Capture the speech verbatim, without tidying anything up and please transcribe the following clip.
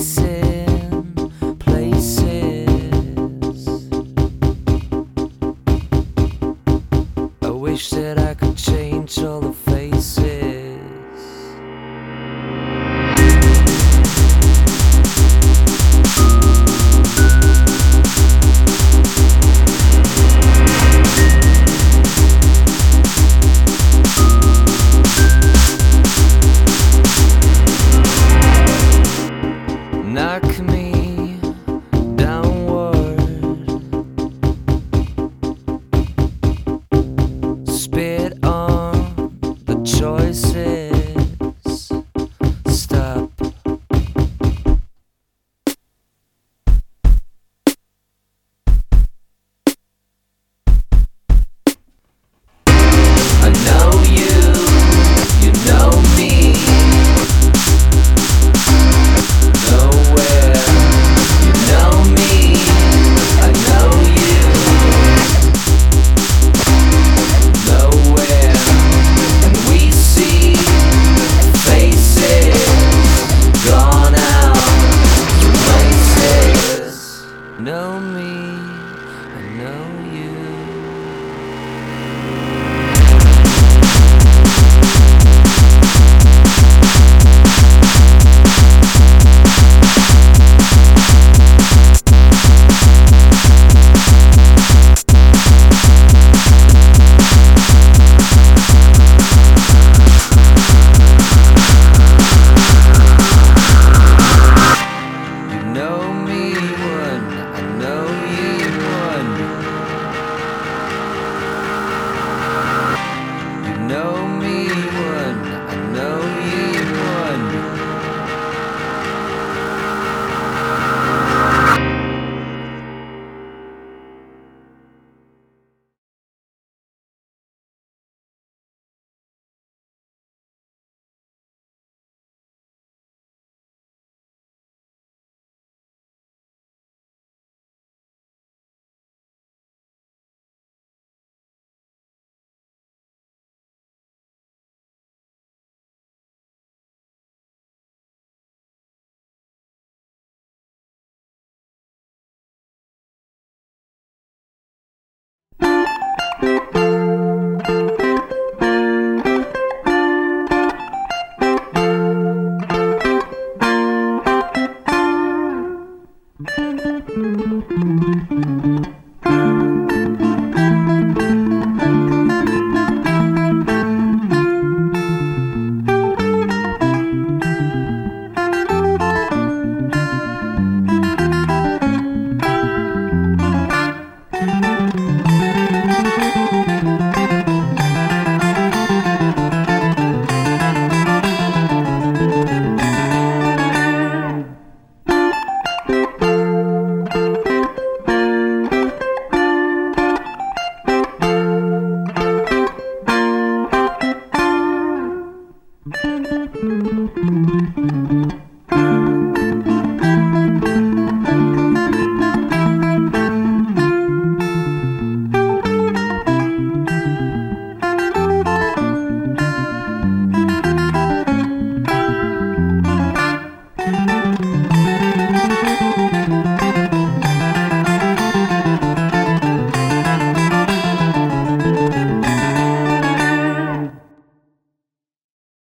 chasing places. I wish that I could change all the faces. Knock me downward, spit on the choices, stop. I know you, you know me. Know me, I know you. You know me, one, I know you, one. You know me, one, I know you, one. Thank you.